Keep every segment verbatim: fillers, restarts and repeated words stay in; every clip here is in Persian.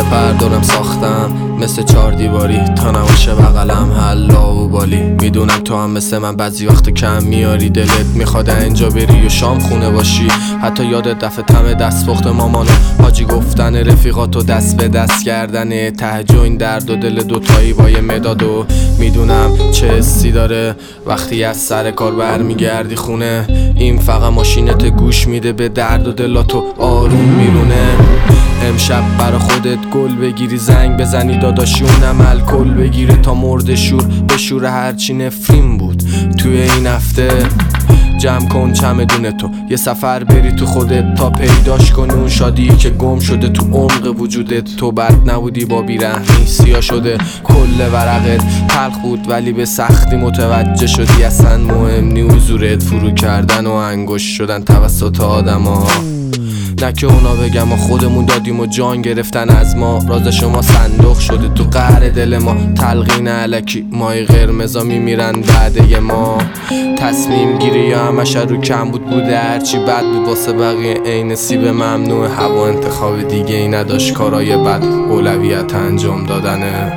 بردارم ساختم مثل چار دیواری تا نباشه بغلم حلا و بالی. میدونم تو هم مثل من بعضی وقت کم میاری، دلت میخواد اینجا بری و شام خونه باشی. حتی یادت دفعه تم دست پخت مامانا، حاجی گفتن رفیقاتو دست به دست کردن ته جوین درد و دل دوتایی با یه مداد. و میدونم چه حسی داره وقتی از سر کار برمیگردی خونه، این فقط ماشینت گوش میده به درد و دلاتو آروم میرونه. امشب برا خودت گل بگیری، زنگ بزنی داداشی اونم الکل بگیره تا مرد شور به شور هرچی نفرین بود توی این هفته. جمع کن چمدون تو یه سفر بری تو خودت تا پیداش کنی اون شادی که گم شده تو عمق وجودت. تو بد نبودی با بیرحمی سیاه شده کل ورقت تلخ بود ولی به سختی متوجه شدی اصلا مهم نی حضورت. فرو کردن و انگشت شدن توسط آدم ها، نه که اونا بگم ما خودمون دادیم و جان گرفتن از ما. راز شما صندوق شده تو قهر دل ما، تلقین علکی مای قرمزا میمیرن بعده ما. تصمیم گیری یا همش رو کم بود بوده، هرچی بد بود واسه بقیه عین سیب ممنوع. هوا انتخاب دیگه ای نداشت، کارای بد اولویت انجام دادنه.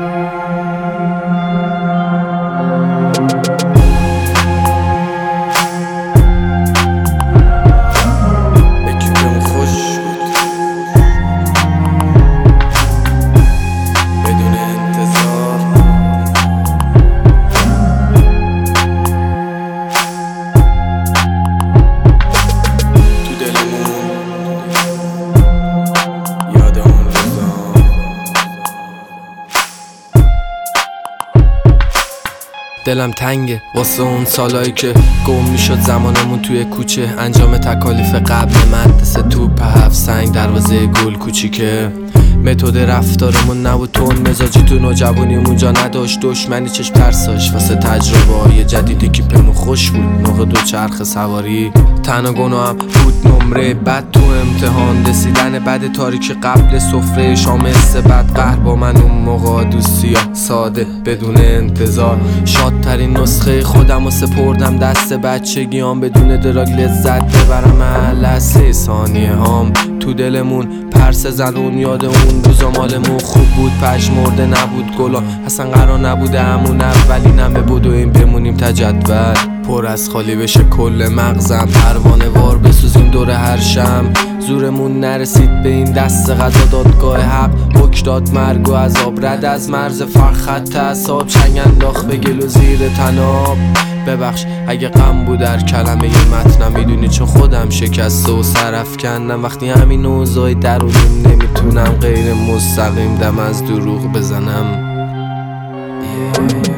دلم تنگه واسه اون سالایی که گم میشد زمانمون توی کوچه، انجام تکالیف قبل مدرسه، توپ هفت سنگ دروازه گل کوچیکه. متد رفتارمون نبود تون مزاجی تو نوجوانیمون جا نداشت، دشمنی چشم ترساش واسه تجربه های جدیدی که پمون خوش بود موقع دو چرخ سواری. تن و گناه هم بود نمره بد تو امتحان، رسیدن بد تاریک قبل سفره شام بعد قهر با من اون موقع دوستی ساده بدون انتظار. شادترین نسخه خودم و سپردم دست بچگیام، بدون دراگ لذت ببرم لحظه ثانیه هام. تو دلمون پرس زنون یاد اون روزا مالمون خوب بود، پژمرده نبود گلا اصلا قرار نبوده همون اولینمه بود و این بمونیم تجدول پر از خالی بشه کل مغزم. پروانه وار بسوزیم دور هر شم، زورمون نرسید به این دست غذا دادگاه حق حکم داد مرگ و عذاب. رد از مرز فرخط اعصاب چنگ انداخت به گل و زیر تناب. ببخش اگه غم بود در کلمه یه متنم، میدونی چون خودم شکسته و سرف کندم. وقتی همین اوضاع درونیم نمیتونم غیر مستقیم دم از دروغ بزنم. yeah.